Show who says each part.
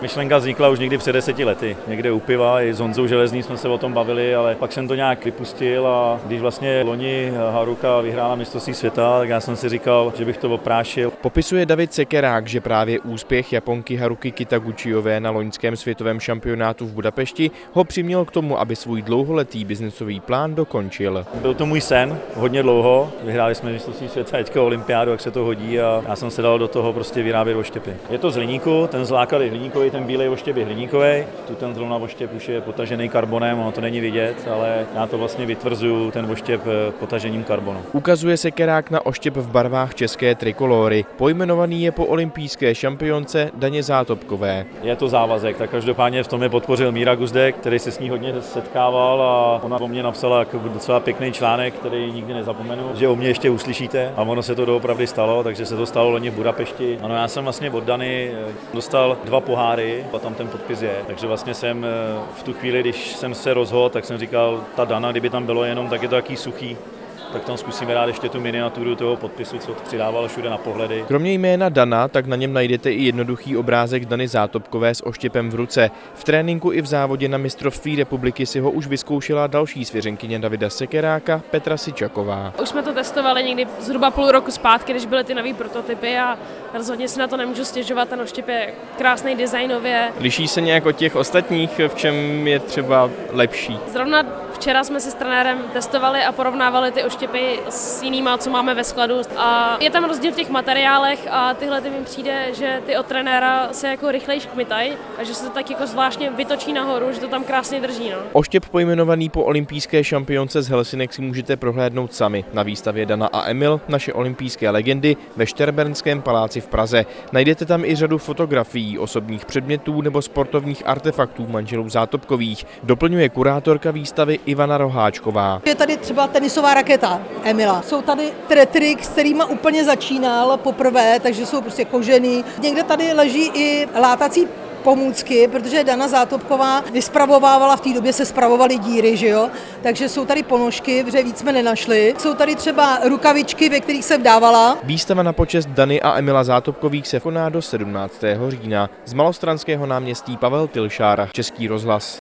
Speaker 1: Myšlenka vznikla už někdy před 10 lety. Někde u piva, i s Honzou Železný jsme se o tom bavili, ale pak jsem to nějak vypustil a když vlastně loni Haruka vyhrála mistrovství světa, tak já jsem si říkal, že bych to oprášil.
Speaker 2: Popisuje David Sekerák, že právě úspěch Japonky Haruki Kitaguchiové na loňském světovém šampionátu v Budapešti ho přiměl k tomu, aby svůj dlouholetý biznesový plán dokončil.
Speaker 1: Byl to můj sen hodně dlouho. Vyhráli jsme mistrovství světa, teďka olympiádu, jak se to hodí, a já jsem se dal do toho prostě vyrábět oštěpy. Je to z hliníku, ten základ je hliníkový, ten bílej oštěp je hliníkový. Tu ten zrovna oštěp už je potažený karbonem, ono to není vidět, ale já to vlastně vytvrzuju ten oštěp potažením karbonu.
Speaker 2: Ukazuje Sekerák na oštěp v barvách české trikolory. Pojmenovaný je po olympijské šampionce Daně Zátopkové.
Speaker 1: Je to závazek, tak každopádně v tom je podpořil Míra Guzdek, který se s ní hodně setkával a ona o mě napsala jako docela pěkný článek, který nikdy nezapomenu, že o mě ještě uslyšíte, a ono se to doopravdy stalo, takže se to stalo loni v Budapešti. Ano, já jsem vlastně od Dany dostal 2 poháry a tam ten podpis je, takže vlastně jsem v tu chvíli, když jsem se rozhodl, tak jsem říkal, ta Dana, kdyby tam bylo jenom, tak je to taký suchý, tak tam zkusíme dát ještě tu miniaturu toho podpisu, co přidával všude na pohledy.
Speaker 2: Kromě jména Dana, tak na něm najdete i jednoduchý obrázek Dany Zátopkové s oštěpem v ruce. V tréninku i v závodě na mistrovství republiky si ho už vyzkoušela další svěřenkyně Davida Sekeráka, Petra Sičaková.
Speaker 3: Už jsme to testovali někdy zhruba půl roku zpátky, když byly ty nový prototypy, a rozhodně si na to nemůžu stěžovat, ten oštěp je krásný designově.
Speaker 2: Liší se nějak od těch ostatních, v čem je třeba lepší?
Speaker 3: Zrovna včera jsme si s trenérem testovali a porovnávali ty oštěpy s jinýma, co máme ve skladu. A je tam rozdíl v těch materiálech a tyhle mi přijde, že ty od trenéra se jako rychleji škmitají a že se to tak jako zvláštně vytočí nahoru, že to tam krásně drží. No.
Speaker 2: Oštěp pojmenovaný po olympijské šampionce z Helsinek si můžete prohlédnout sami na výstavě Dana a Emil, naše olympijské legendy, ve Šternbernském paláci v Praze. Najdete tam i řadu fotografií, osobních předmětů nebo sportovních artefaktů manželů Zátopkových. Doplňuje kurátorka výstavy Ivana Roháčková.
Speaker 4: Je tady třeba tenisová raketa Emila. Jsou tady tretry, s kterýma úplně začínal poprvé, takže jsou prostě kožený. Někde tady leží i látací pomůcky, protože Dana Zátopková vyspravovávala, v té době se spravovaly díry, že jo? Takže jsou tady ponožky, protože víc jsme nenašli. Jsou tady třeba rukavičky, ve kterých se vdávala.
Speaker 2: Výstava na počest Dany a Emila Zátopkových se koná do 17. října. Z Malostranského náměstí Pavel Tilšár, Český rozhlas.